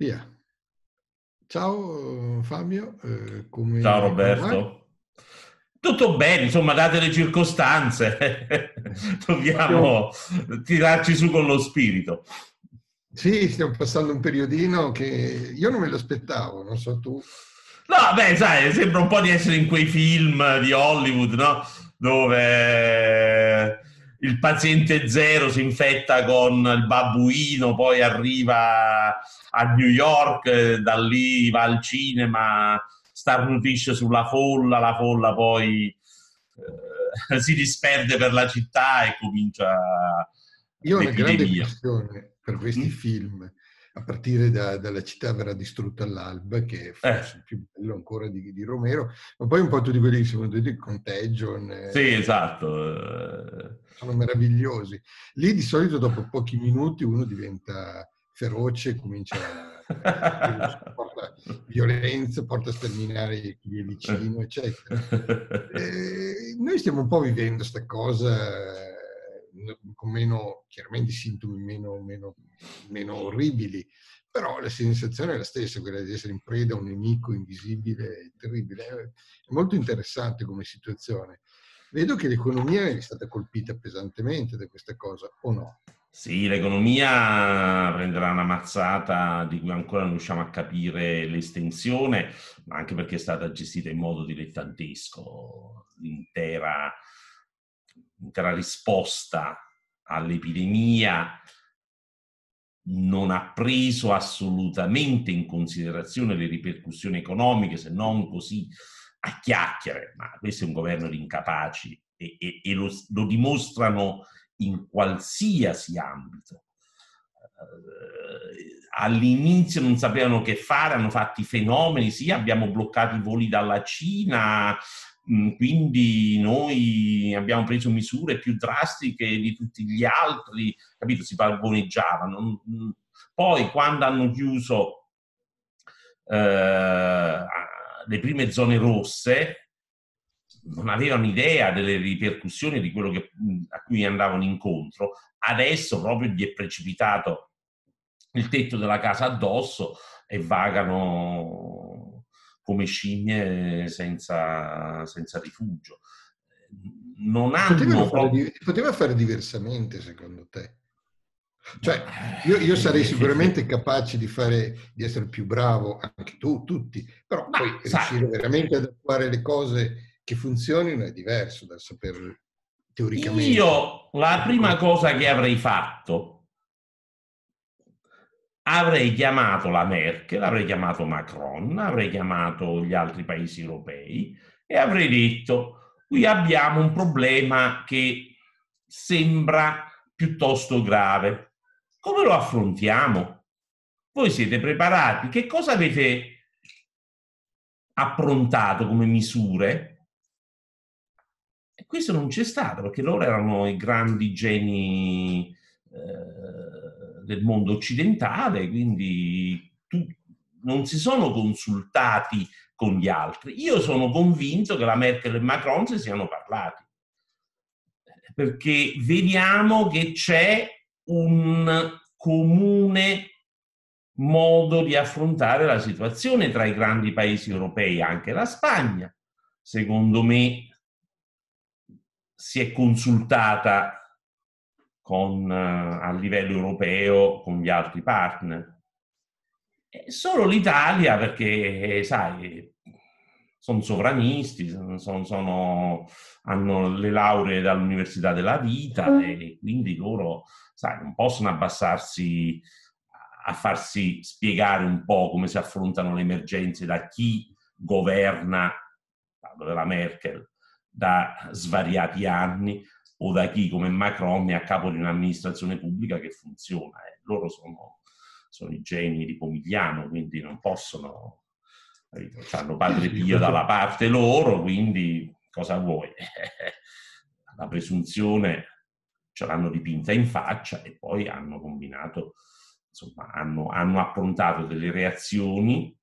Via. Ciao Fabio, Ciao come va? Roberto. Tutto bene, insomma, date le circostanze, Stiamo- dobbiamo tirarci su con lo spirito. sì, stiamo passando un periodino che io non me lo aspettavo, non so tu. No, beh, sai, sembra un po' di essere in quei film di Hollywood, no? Dove il paziente zero si infetta con il babbuino, poi arriva a New York, da lì va al cinema, starnutisce sulla folla, la folla poi si disperde per la città e comincia Io ho una grande l'epidemia. passione per questi Mm? film, a partire dalla città verrà distrutta all'alba, che è forse il più bello ancora di Romero, ma poi un po' tutti quelli che sono venuti, Contagion, Sì, esatto. sono meravigliosi. Lì di solito dopo pochi minuti uno diventa feroce, comincia il virus, porta violenza, porta a sterminare chi è vicino, eccetera. Noi stiamo un po' vivendo questa cosa con meno, chiaramente sintomi meno orribili, però la sensazione è la stessa, quella di essere in preda a un nemico invisibile e terribile. È molto interessante come situazione. Vedo che l'economia è stata colpita pesantemente da questa cosa, o no? Sì, l'economia prenderà una mazzata di cui ancora non riusciamo a capire l'estensione, ma anche perché è stata gestita in modo dilettantesco. L'intera risposta all'epidemia non ha preso assolutamente in considerazione le ripercussioni economiche, se non così a chiacchiere. Ma questo è un governo di incapaci e lo dimostrano in qualsiasi ambito. All'inizio non sapevano che fare, hanno fatto i fenomeni, sì, abbiamo bloccato i voli dalla Cina, quindi noi abbiamo preso misure più drastiche di tutti gli altri, capito? Si pargoneggiavano. Poi quando hanno chiuso le prime zone rosse, non avevano idea delle ripercussioni di quello a cui andavano incontro. Adesso proprio gli è precipitato il tetto della casa addosso e vagano come scimmie senza rifugio. Non hanno proprio... Si poteva fare diversamente, secondo te? Cioè, io sarei sicuramente capace di essere più bravo, anche tu, tutti, però Ma poi sai, riuscire veramente ad attuare le cose che funzionino è diverso dal saper teoricamente. io la prima cosa che avrei fatto, avrei chiamato la Merkel, avrei chiamato Macron, avrei chiamato gli altri paesi europei e avrei detto: qui abbiamo un problema che sembra piuttosto grave. Come lo affrontiamo? Voi siete preparati? Che cosa avete approntato come misure? E questo non c'è stato perché loro erano i grandi geni del mondo occidentale, quindi non si sono consultati con gli altri. Io sono convinto che la Merkel e Macron si siano parlati, perché vediamo che c'è un comune modo di affrontare la situazione tra i grandi paesi europei, anche la Spagna, secondo me, si è consultata a livello europeo con gli altri partner. Solo l'Italia, perché, sai, sono sovranisti, hanno le lauree dall'Università della Vita e quindi loro, sai, non possono abbassarsi a farsi spiegare un po' come si affrontano le emergenze da chi governa, parlo della Merkel, da svariati anni o da chi come Macron è a capo di un'amministrazione pubblica che funziona. Loro sono i geni di Pomigliano, quindi non possono, hanno Sì, Padre sì, Pio dalla parte loro, quindi cosa vuoi? La presunzione ce l'hanno dipinta in faccia e poi hanno combinato, insomma, hanno approntato delle reazioni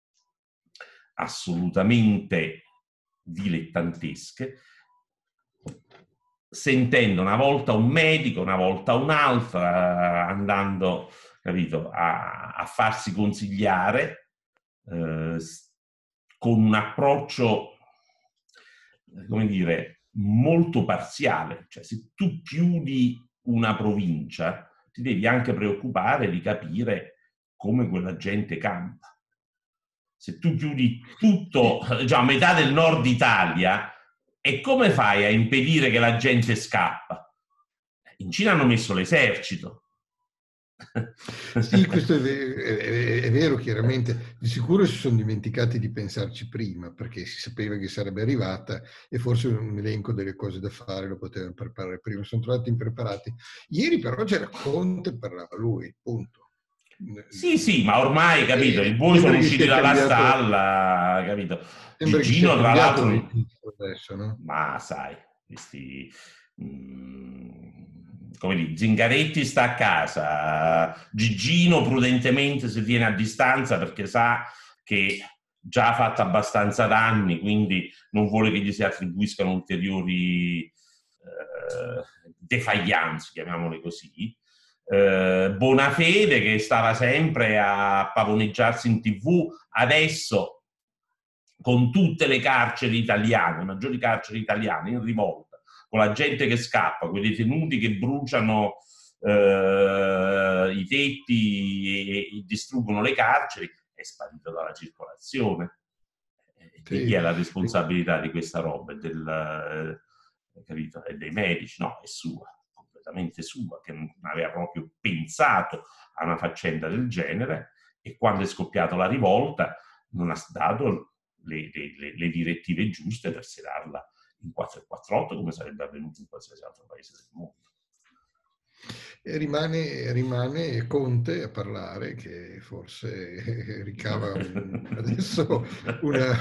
assolutamente dilettantesche, sentendo una volta un medico, una volta un'altra, andando capito? A farsi consigliare con un approccio, come dire, molto parziale. Cioè, se tu chiudi una provincia, ti devi anche preoccupare di capire come quella gente campa. Se tu chiudi tutto, già metà del nord Italia, e come fai a impedire che la gente scappa? In Cina hanno messo l'esercito. Sì, questo è vero, chiaramente. Di sicuro si sono dimenticati di pensarci prima, perché si sapeva che sarebbe arrivata e forse un elenco delle cose da fare lo potevano preparare prima. Sono trovati impreparati. Ieri però c'era Conte, parlava lui, punto. Sì, ma ormai, capito, i buoi sono usciti dalla stalla, capito? Sembra che sia Gigino, tra cambiato il l'altro, registro adesso, no? ma sai, questi... come dire, Zingaretti sta a casa, Gigino prudentemente si tiene a distanza perché sa che già ha fatto abbastanza danni, quindi non vuole che gli si attribuiscano ulteriori defaillance, chiamiamole così. Bonafede che stava sempre a pavoneggiarsi in TV, adesso con tutte le carceri italiane, maggiori carceri italiane in rivolta, con la gente che scappa, quei detenuti che bruciano i tetti e distruggono le carceri, è sparito dalla circolazione. Di chi è la responsabilità di questa roba? Capito? È dei medici? No, è sua, completamente sua, che non aveva proprio pensato a una faccenda del genere, e quando è scoppiata la rivolta non ha dato le direttive giuste per sedarla in 448, come sarebbe avvenuto in qualsiasi altro paese del mondo. E rimane Conte a parlare, che forse ricava adesso una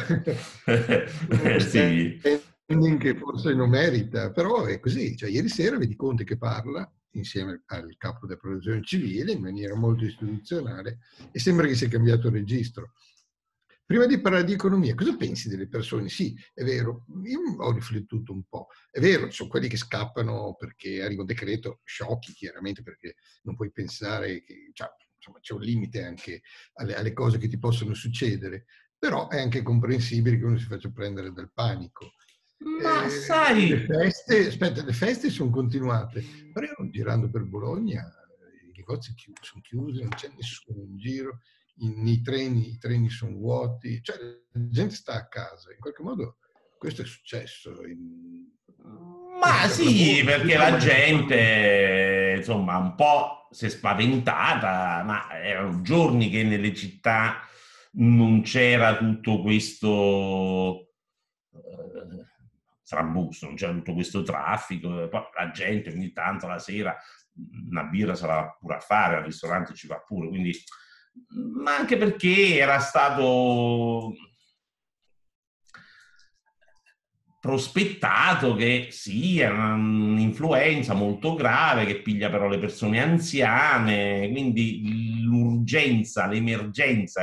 sì. che forse non merita, però è così. Cioè, ieri sera vedi Conte che parla insieme al capo della protezione civile in maniera molto istituzionale e sembra che sia cambiato il registro. Prima di parlare di economia, cosa pensi delle persone? Sì, è vero, io ho riflettuto un po'. È vero, ci sono quelli che scappano perché arriva un decreto, sciocchi chiaramente, perché non puoi pensare che insomma, c'è un limite anche alle cose che ti possono succedere, però è anche comprensibile che uno si faccia prendere dal panico. Ma sai... le feste sono continuate, però io girando per Bologna, i negozi sono chiusi, non c'è nessuno in giro. I treni sono vuoti, cioè la gente sta a casa, in qualche modo questo è successo. Ma sì, perché la gente, insomma, un po' si è spaventata, ma erano giorni che nelle città non c'era tutto questo trambusto, non c'era tutto questo traffico, poi la gente ogni tanto la sera una birra se la va pure a fare, al ristorante ci va pure, quindi... ma anche perché era stato prospettato che sì, è un'influenza molto grave che piglia però le persone anziane, quindi l'urgenza, l'emergenza,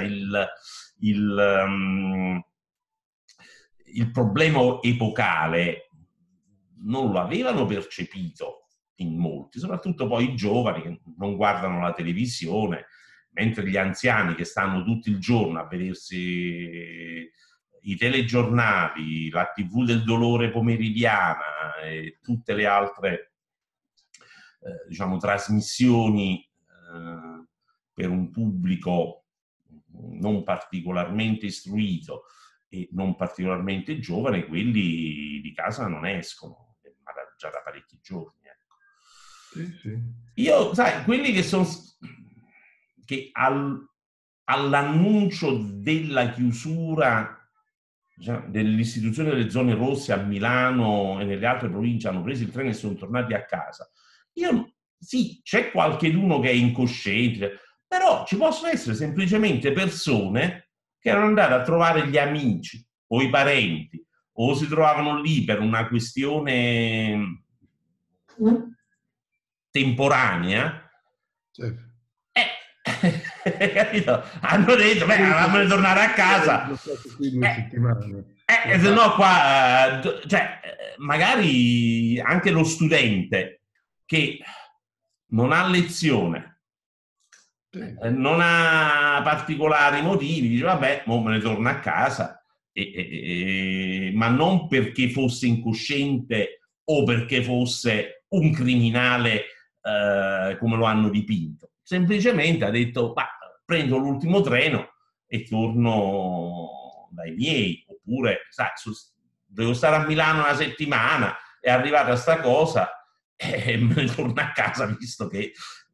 il problema epocale non lo avevano percepito in molti, soprattutto poi i giovani che non guardano la televisione, mentre gli anziani che stanno tutto il giorno a vedersi i telegiornali, la TV del dolore pomeridiana e tutte le altre diciamo, trasmissioni per un pubblico non particolarmente istruito e non particolarmente giovane, quelli di casa non escono, ma già da parecchi giorni. Ecco. Sì. Io, sai, quelli che sono... che all'annuncio della chiusura dell'istituzione delle zone rosse a Milano e nelle altre province hanno preso il treno e sono tornati a casa. Sì, c'è qualcheduno che è incosciente, però ci possono essere semplicemente persone che erano andate a trovare gli amici o i parenti o si trovavano lì per una questione temporanea. Certo. Capito? Hanno detto, beh, andiamo a tornare a casa. Se no qua, cioè, magari anche lo studente che non ha lezione, Sì. Non ha particolari motivi, dice vabbè, mo me ne torno a casa, ma non perché fosse incosciente o perché fosse un criminale come lo hanno dipinto. Semplicemente ha detto, ma prendo l'ultimo treno e torno dai miei, oppure sai, devo stare a Milano una settimana, è arrivata sta cosa e me ne torno a casa visto che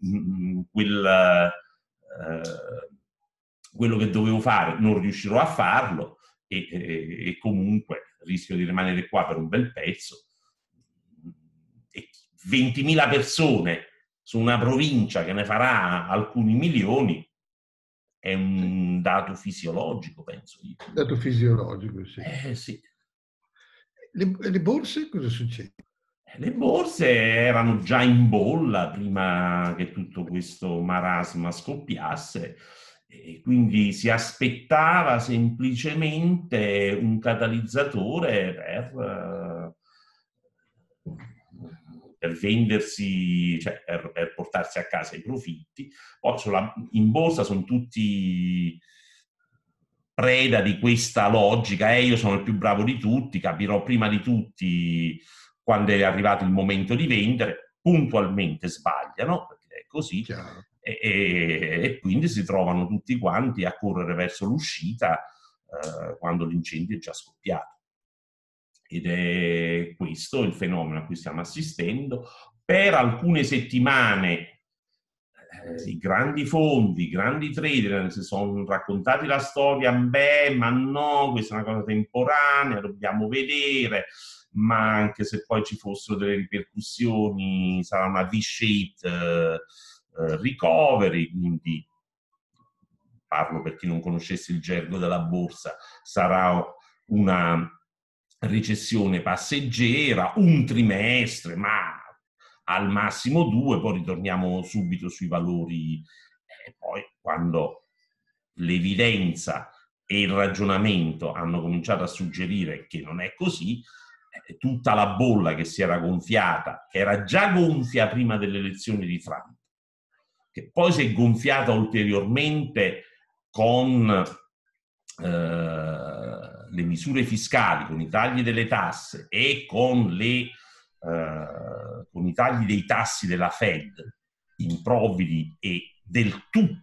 quello che dovevo fare non riuscirò a farlo e comunque rischio di rimanere qua per un bel pezzo. E 20.000 persone su una provincia che ne farà alcuni milioni è un dato fisiologico, penso io. Dato fisiologico, sì. Sì. Le borse cosa succede? Le borse erano già in bolla prima che tutto questo marasma scoppiasse e quindi si aspettava semplicemente un catalizzatore per vendersi, cioè per portarsi a casa i profitti. Poi in borsa sono tutti preda di questa logica, io sono il più bravo di tutti, capirò prima di tutti quando è arrivato il momento di vendere, puntualmente sbagliano, perché è così, e quindi si trovano tutti quanti a correre verso l'uscita quando l'incendio è già scoppiato. Ed è questo il fenomeno a cui stiamo assistendo. Per alcune settimane i grandi fondi, i grandi trader si sono raccontati la storia, beh, ma no, questa è una cosa temporanea, dobbiamo vedere, ma anche se poi ci fossero delle ripercussioni sarà una V-shaped recovery, quindi parlo per chi non conoscesse il gergo della borsa, sarà una recessione passeggera, un trimestre, ma al massimo 2, poi ritorniamo subito sui valori. E poi quando l'evidenza e il ragionamento hanno cominciato a suggerire che non è così, tutta la bolla che si era gonfiata, che era già gonfia prima delle elezioni di Trump, che poi si è gonfiata ulteriormente con le misure fiscali, con i tagli delle tasse e con i tagli dei tassi della Fed, improvvidi e del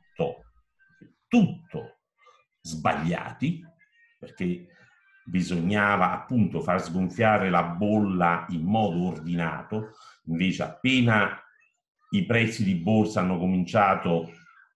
tutto sbagliati, perché bisognava appunto far sgonfiare la bolla in modo ordinato, invece appena i prezzi di borsa hanno cominciato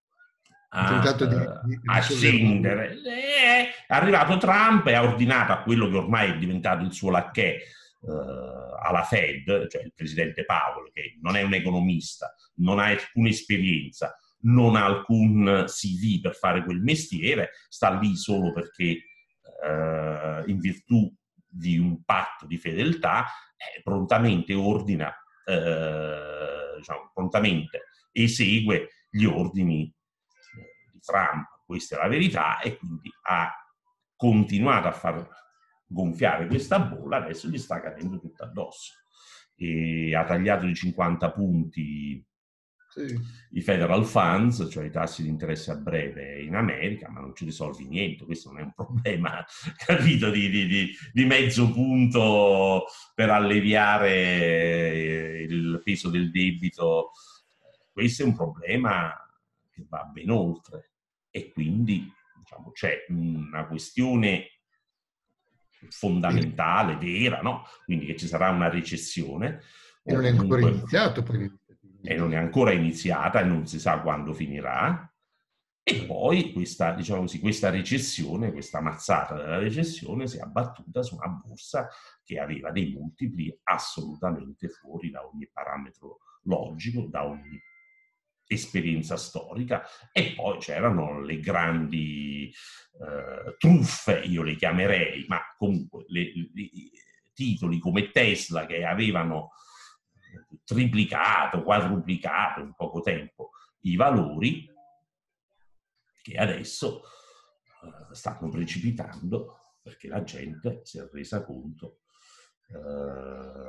a scendere, è arrivato Trump e ha ordinato a quello che ormai è diventato il suo lacchè alla Fed, cioè il presidente Powell, che non è un economista, non ha alcuna esperienza, non ha alcun CV per fare quel mestiere, sta lì solo perché in virtù di un patto di fedeltà prontamente ordina, diciamo, prontamente esegue gli ordini di Trump. Questa è la verità e quindi ha continuato a far gonfiare questa bolla, adesso gli sta cadendo tutto addosso. E ha tagliato di 50 punti i federal funds, cioè i tassi di interesse a breve in America, ma non ci risolvi niente, questo non è un problema, capito, di mezzo punto per alleviare il peso del debito. Questo è un problema che va ben oltre e quindi diciamo, c'è una questione fondamentale, vera, no? Quindi che ci sarà una recessione. E non è ancora iniziato poi. E non è ancora iniziata e non si sa quando finirà. E poi questa, diciamo così, questa recessione, questa mazzata della recessione si è abbattuta su una borsa che aveva dei multipli assolutamente fuori da ogni parametro logico, da ogni esperienza storica, e poi c'erano le grandi truffe, io le chiamerei, ma comunque titoli come Tesla che avevano triplicato, quadruplicato in poco tempo i valori, che adesso stanno precipitando perché la gente si è resa conto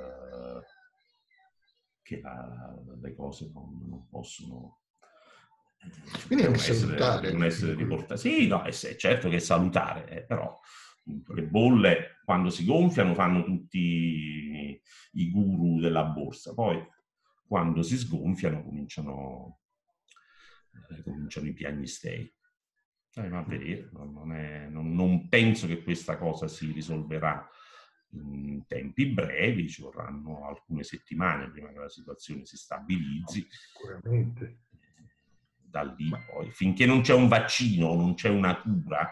che le cose non possono Quindi è anche salutare. Devono essere riportate. Sì, no, certo che è salutare, però le bolle quando si gonfiano fanno tutti i guru della borsa, poi quando si sgonfiano cominciano i piagnistei. Va a vedere, non penso che questa cosa si risolverà in tempi brevi, ci vorranno alcune settimane prima che la situazione si stabilizzi. Sicuramente. Da lì poi, finché non c'è un vaccino, non c'è una cura,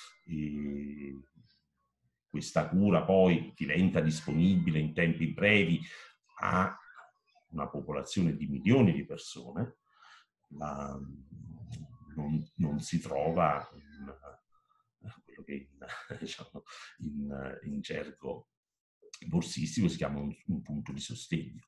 questa cura poi diventa disponibile in tempi brevi a una popolazione di milioni di persone, non si trova quello che diciamo, in gergo borsistico si chiama un punto di sostegno.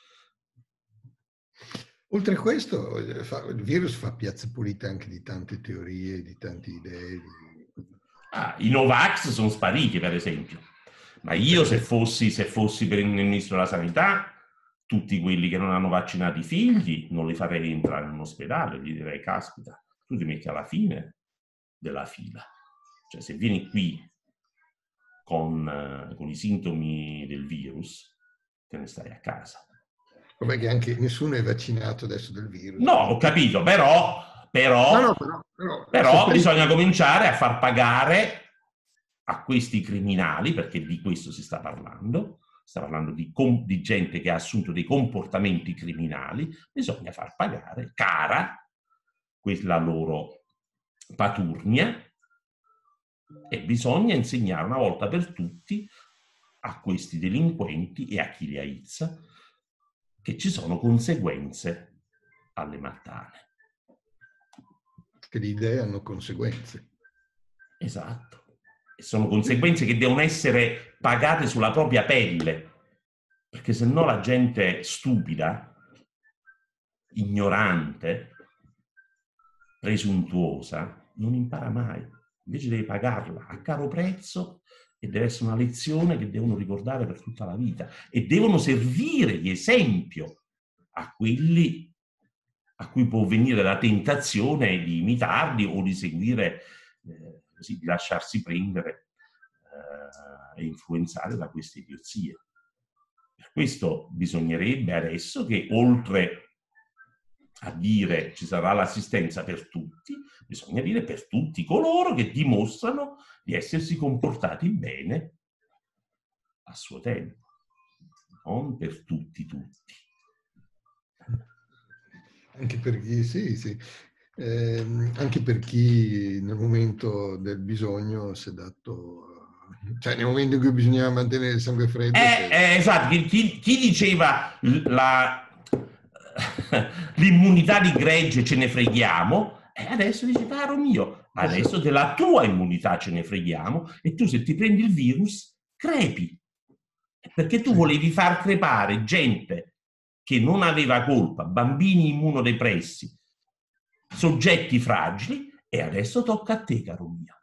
Oltre a questo, il virus fa piazza pulita anche di tante teorie, di tante idee. I Novax sono spariti, per esempio. Ma io, se fossi per il ministro della Sanità, tutti quelli che non hanno vaccinato i figli non li farei entrare in un ospedale, gli direi, caspita, tu ti metti alla fine della fila. Cioè, se vieni qui con i sintomi del virus, te ne stai a casa. Vabbè, che anche nessuno è vaccinato adesso del virus. No, ho capito, però bisogna cominciare a far pagare a questi criminali, perché di questo si sta parlando di gente che ha assunto dei comportamenti criminali, bisogna far pagare cara quella loro paturnia e bisogna insegnare una volta per tutti a questi delinquenti e a chi li aizza che ci sono conseguenze alle mattane. Che le idee hanno conseguenze. Esatto. E sono conseguenze che devono essere pagate sulla propria pelle, perché se no la gente stupida, ignorante, presuntuosa, non impara mai. Invece deve pagarla a caro prezzo e deve essere una lezione che devono ricordare per tutta la vita e devono servire di esempio a quelli a cui può venire la tentazione di imitarli o di seguire, così, di lasciarsi prendere e influenzare da queste idiozie. Per questo bisognerebbe adesso che, oltre a dire ci sarà l'assistenza per tutti, bisogna dire per tutti coloro che dimostrano di essersi comportati bene a suo tempo, non per tutti. Anche per chi, sì. Anche per chi nel momento del bisogno si è dato, cioè nel momento in cui bisognava mantenere il sangue freddo. Esatto, chi diceva l'immunità di gregge ce ne freghiamo, adesso dice, caro mio, adesso della tua immunità ce ne freghiamo e tu se ti prendi il virus crepi, perché tu volevi far crepare gente che non aveva colpa, bambini immunodepressi, soggetti fragili, e adesso tocca a te, caro mio.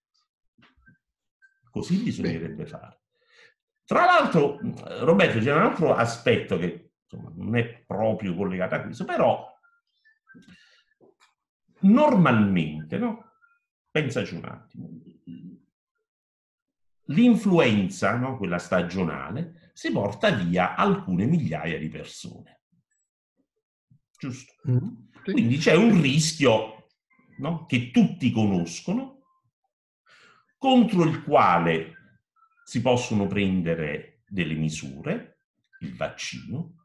Così bisognerebbe fare. Tra l'altro, Roberto, c'è un altro aspetto che insomma, non è proprio collegato a questo, però normalmente, no? Pensaci un attimo, l'influenza, no? Quella stagionale, si porta via alcune migliaia di persone. Giusto? Sì. Quindi c'è un rischio, no? Che tutti conoscono, contro il quale si possono prendere delle misure, il vaccino,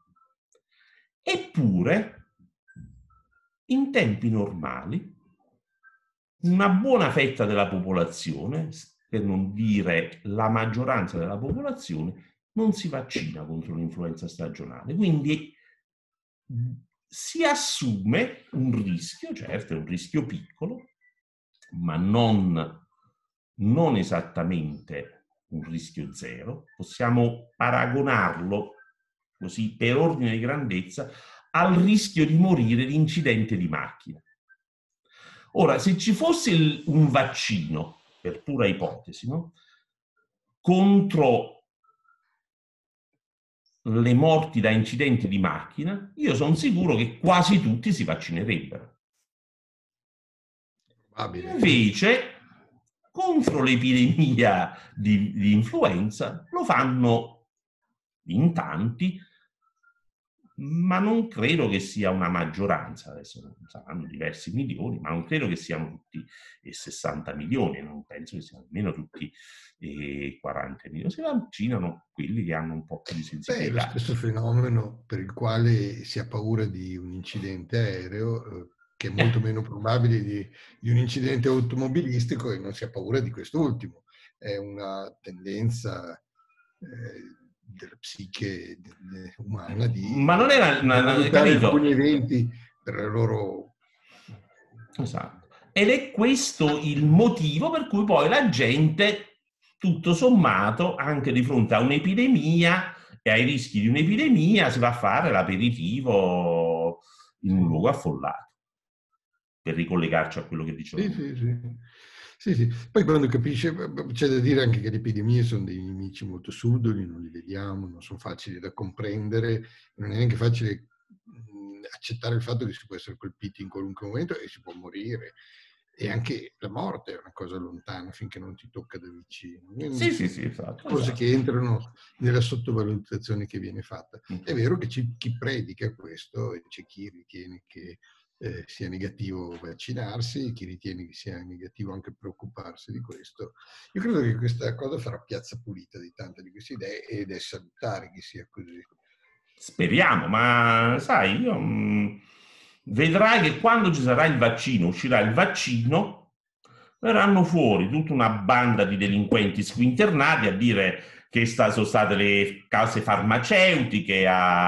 eppure in tempi normali una buona fetta della popolazione, per non dire la maggioranza della popolazione, non si vaccina contro l'influenza stagionale. Quindi si assume un rischio, certo è un rischio piccolo, ma non esattamente un rischio zero, possiamo paragonarlo così per ordine di grandezza al rischio di morire di incidente di macchina. Ora, se ci fosse un vaccino, per pura ipotesi, no? Contro le morti da incidenti di macchina, io sono sicuro che quasi tutti si vaccinerebbero. probabile. Invece, contro l'epidemia di influenza lo fanno in tanti, ma non credo che sia una maggioranza. Adesso saranno diversi milioni, ma non credo che siano tutti 60 milioni, non penso che siano nemmeno tutti 40 milioni. Si vaccinano quelli che hanno un po' più di Beh, è lo sensibilità. stesso fenomeno per il quale si ha paura di un incidente aereo, che è molto meno probabile di un incidente automobilistico, e non si ha paura di quest'ultimo. È una tendenza della psiche umana Ma non era, di valutare capito? alcuni eventi per la loro... Esatto. Ed è questo il motivo per cui poi la gente, tutto sommato, anche di fronte a un'epidemia e ai rischi di un'epidemia, si va a fare l'aperitivo in un luogo affollato, per ricollegarci a quello che dicevo. Sì, sì, sì. Sì, sì. Poi quando capisce, c'è da dire anche che le epidemie sono dei nemici molto subdoli, non li vediamo, non sono facili da comprendere, non è neanche facile accettare il fatto che si può essere colpiti in qualunque momento e si può morire. E anche la morte è una cosa lontana finché non ti tocca da vicino. Sì, Quindi sì, sono sì, esatto, cose che esatto. entrano nella sottovalutazione che viene fatta. È vero che chi predica questo, e c'è chi ritiene che sia negativo vaccinarsi, chi ritiene che sia negativo anche preoccuparsi di questo. Io credo che questa cosa farà piazza pulita di tante di queste idee, ed è salutare che sia così. Speriamo, ma sai, io vedrai che quando ci sarà il vaccino, uscirà il vaccino, verranno fuori tutta una banda di delinquenti squinternati a dire che sono state le case farmaceutiche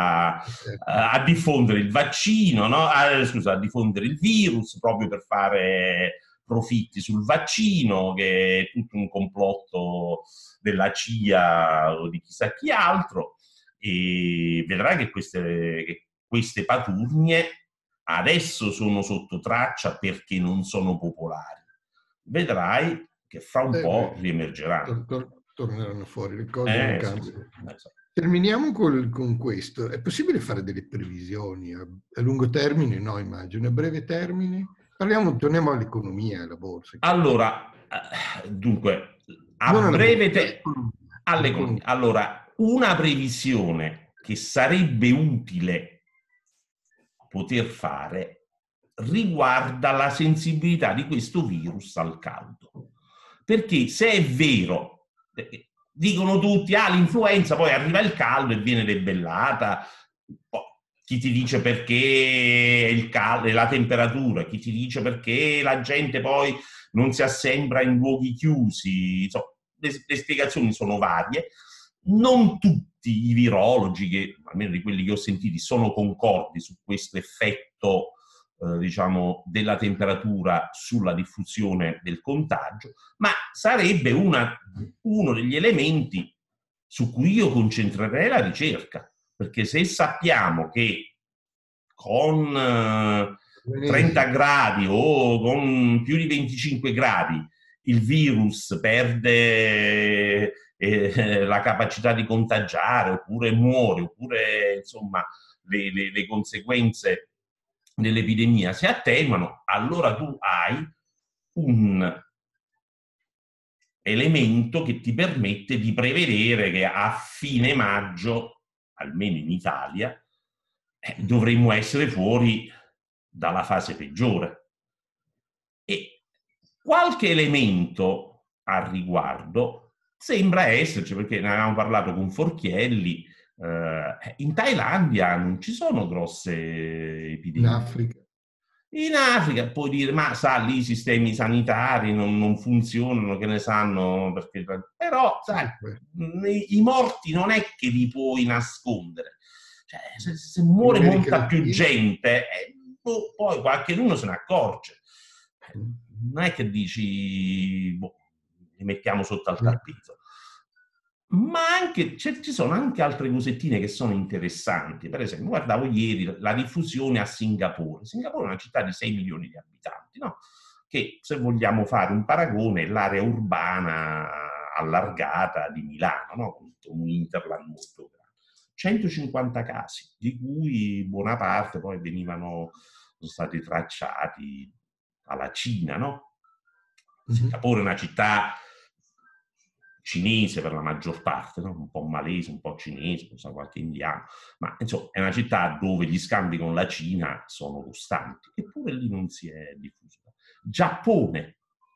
a diffondere il vaccino, no? Scusa, a diffondere il virus proprio per fare profitti sul vaccino, che è tutto un complotto della CIA o di chissà chi altro. E vedrai che queste paturnie adesso sono sotto traccia perché non sono popolari. Vedrai che fra un po' Beh, riemergeranno. torneranno fuori, le cose non Sì, sì, cambiano. esatto. Terminiamo con questo. È possibile fare delle previsioni a lungo termine? No, immagino. A breve termine? Torniamo all'economia, alla borsa. Allora, dunque, a Non alla breve borsa, te all'economia. all'economia. Allora, una previsione che sarebbe utile poter fare riguarda la sensibilità di questo virus al caldo. Perché se è vero, dicono tutti, l'influenza, poi arriva il caldo e viene debellata, chi ti dice perché il caldo e la temperatura, chi ti dice perché la gente poi non si assembra in luoghi chiusi, insomma, le spiegazioni sono varie. Non tutti i virologi, che almeno di quelli che ho sentiti, sono concordi su questo effetto diciamo, della temperatura sulla diffusione del contagio, ma sarebbe uno degli elementi su cui io concentrerei la ricerca, perché se sappiamo che con 30 gradi o con più di 25 gradi il virus perde la capacità di contagiare, oppure muore, oppure insomma le conseguenze dell'epidemia si attenuano, allora tu hai un elemento che ti permette di prevedere che a fine maggio, almeno in Italia, dovremmo essere fuori dalla fase peggiore. E qualche elemento al riguardo sembra esserci, perché ne avevamo parlato con Forchielli. In Thailandia non ci sono grosse In epidemie. Africa. In Africa puoi dire, ma sa, lì i sistemi sanitari non funzionano, che ne sanno, perché... però, sai, i morti non è che li puoi nascondere. Cioè, se In muore America molta più Latina. gente, poi qualcuno se ne accorge. Non è che dici, boh, li mettiamo sotto al tappeto. Ma anche, ci sono anche altre cosettine che sono interessanti. Per esempio, guardavo ieri la diffusione a Singapore. Singapore è una città di 6 milioni di abitanti, no? Che, se vogliamo fare un paragone, è l'area urbana allargata di Milano, no? Con un interland molto grande. 150 casi, di cui buona parte poi sono stati tracciati alla Cina, no? Singapore è una città cinese per la maggior parte, no? Un po' malese, un po' cinese, qualche indiano, ma insomma è una città dove gli scambi con la Cina sono costanti, eppure lì non si è diffuso. Giappone,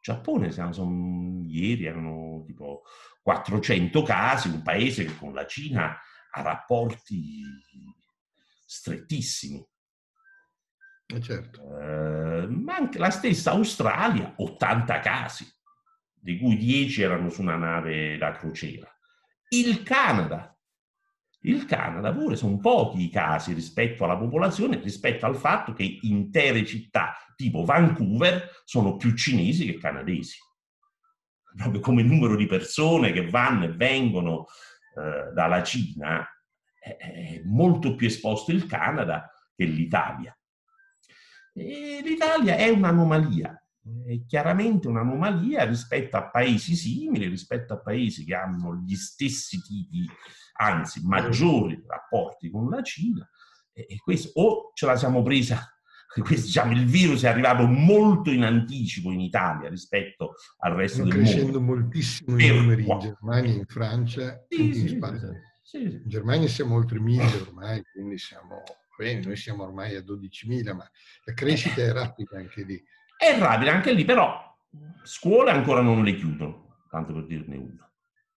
ieri erano tipo 400 casi, un paese che con la Cina ha rapporti strettissimi. Certo. Ma anche la stessa Australia, 80 casi, di cui 10 erano su una nave da crociera. Il Canada pure sono pochi i casi rispetto alla popolazione, rispetto al fatto che intere città tipo Vancouver sono più cinesi che canadesi. Proprio come numero di persone che vanno e vengono dalla Cina, è molto più esposto il Canada che l'Italia. E l'Italia è un'anomalia, è chiaramente un'anomalia rispetto a paesi simili, rispetto a paesi che hanno gli stessi tipi, anzi maggiori rapporti con la Cina, e questo o ce la siamo presa, questo, diciamo, il virus è arrivato molto in anticipo in Italia rispetto al resto del mondo. Stanno crescendo moltissimo i numeri in Germania, in Francia, in Spagna. Sì. In Germania siamo oltre 1000 ormai, quindi noi siamo ormai a 12.000, ma la crescita è rapida anche lì. È rapida anche lì, però scuole ancora non le chiudono, tanto per dirne una.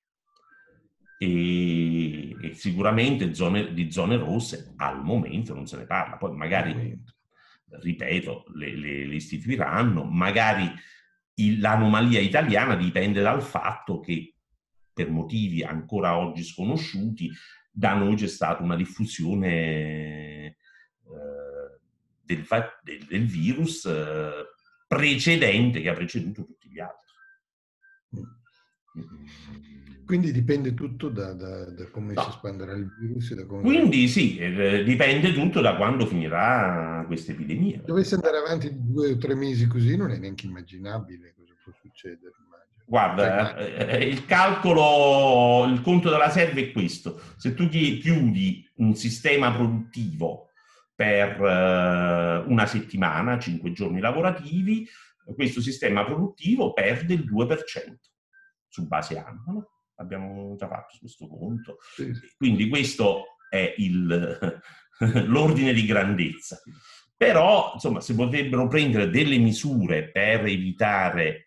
E sicuramente di zone rosse al momento non se ne parla. Poi magari, ripeto, le istituiranno, magari l'anomalia italiana dipende dal fatto che, per motivi ancora oggi sconosciuti, da noi c'è stata una diffusione del virus precedente che ha preceduto tutti gli altri. Quindi dipende tutto da come si espanderà il virus. Quindi sì, dipende tutto da quando finirà questa epidemia. Dovesse andare avanti 2 o 3 mesi così, non è neanche immaginabile cosa può succedere. Guarda, il conto della serva è questo: se tu chiudi un sistema produttivo per una settimana, 5 giorni lavorativi, questo sistema produttivo perde il 2% su base annua, no? Abbiamo già fatto questo conto. Sì. Quindi questo è l'ordine di grandezza. Però, insomma, si potrebbero prendere delle misure per evitare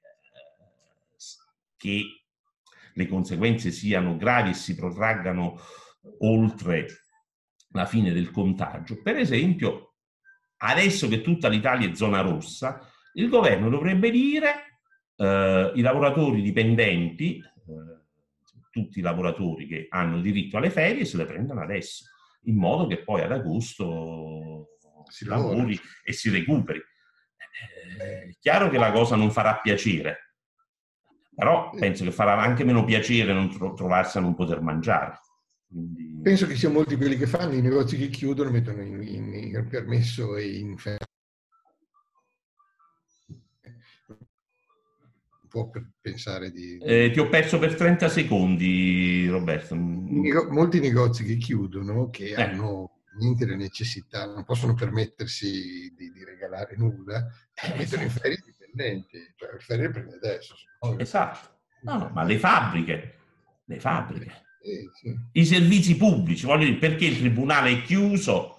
che le conseguenze siano gravi e si protraggano oltre la fine del contagio. Per esempio, adesso che tutta l'Italia è zona rossa, il governo dovrebbe dire i lavoratori dipendenti, tutti i lavoratori che hanno diritto alle ferie, se le prendono adesso, in modo che poi ad agosto si lavori e si recuperi. È chiaro che la cosa non farà piacere, però penso che farà anche meno piacere non trovarsi a non poter mangiare. Quindi... Penso che siano molti quelli che fanno, i negozi che chiudono, mettono in permesso e in fermo. Può pensare di... Ti ho perso per 30 secondi, Roberto. Molti negozi che chiudono, che hanno niente la necessità, non possono permettersi di regalare nulla, mettono in ferie i dipendenti, cioè il ferie prende adesso. Esatto. No, ma le fabbriche. Sì. I servizi pubblici, voglio dire, perché il tribunale è chiuso?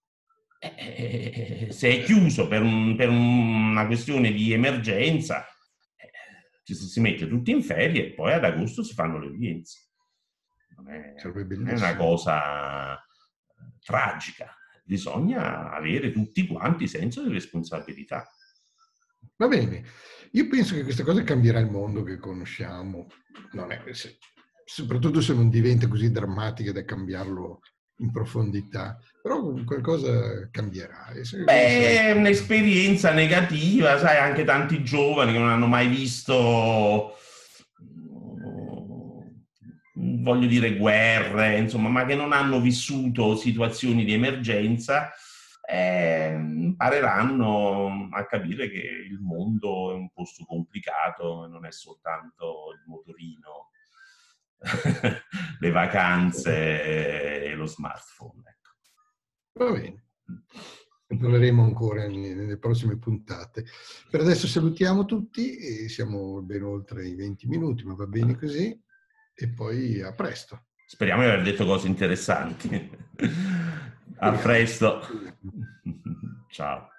Se è chiuso per una questione di emergenza, si mette tutti in ferie e poi ad agosto si fanno le udienze. Non è una cosa tragica. Bisogna avere tutti quanti senso di responsabilità. Va bene. Io penso che questa cosa cambierà il mondo che conosciamo. Soprattutto se non diventa così drammatica da cambiarlo in profondità. Però qualcosa cambierà. È un'esperienza negativa, sai, anche tanti giovani che non hanno mai visto, voglio dire, guerre, insomma, ma che non hanno vissuto situazioni di emergenza, impareranno a capire che il mondo è un posto complicato e non è soltanto il motorino, le vacanze e lo smartphone. Ecco. Va bene. Ne parleremo ancora nelle prossime puntate. Per adesso salutiamo tutti, e siamo ben oltre i 20 minuti, ma va bene così, e poi a presto. Speriamo di aver detto cose interessanti. A Speriamo. presto. Speriamo. Ciao.